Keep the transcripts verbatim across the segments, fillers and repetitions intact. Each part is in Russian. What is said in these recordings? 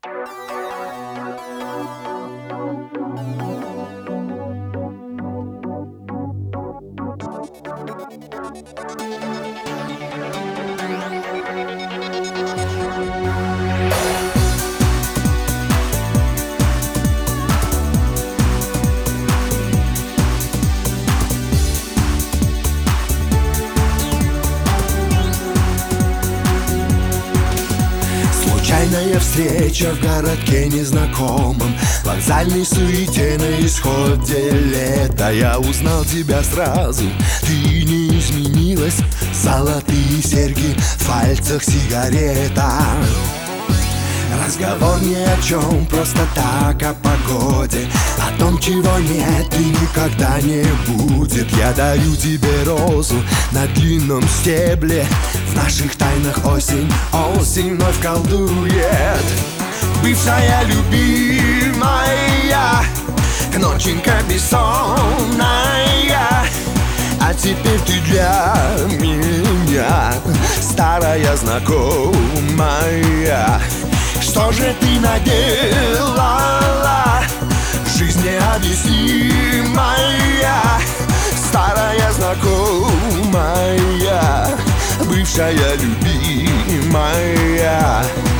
Случайная встреча в городке незнакомом, в вокзальной суете на исходе лета. Я узнал тебя сразу, ты не изменилась. Золотые серьги, в пальцах сигарета. Разговор ни о чем, просто так о погоде, о том, чего нет и никогда не будет. Я дарю тебе розу на длинном стебле. В наших тайнах осень, осень вновь колдует. Бывшая любимая, ноченька бессонная, а теперь ты для меня старая знакомая. Что же ты наделала? Жизнь необъяснимая, старая знакомая, бывшая любимая.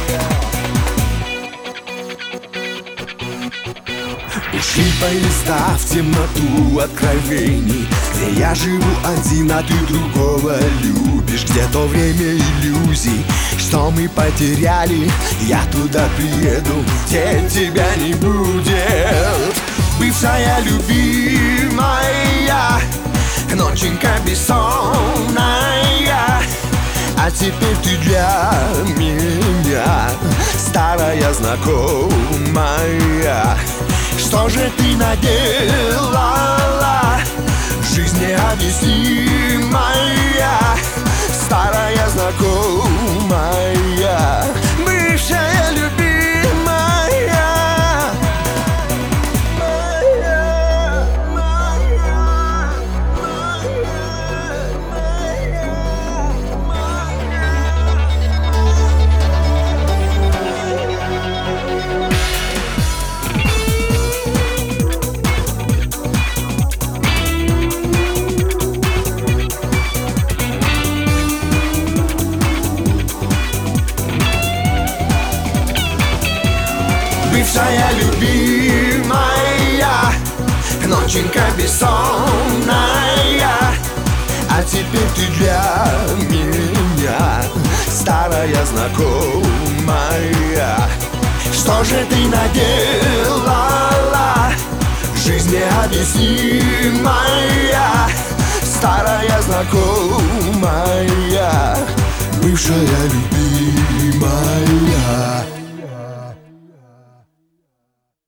Ушли поезда в темноту откровений, где я живу один, а ты другого любишь. Где то время иллюзий, что мы потеряли. Я туда приеду, где тебя не будет. Бывшая любимая, ноченька бессонная, а теперь ты для меня старая знакомая. Что же ты наделала? Жизнь необъяснимая, старая знакомая, бывшая любимая. Бывшая любимая, ноченька бессонная, а теперь ты для меня старая знакомая. Что же ты наделала? Жизнь необъяснимая, старая знакомая, бывшая любимая.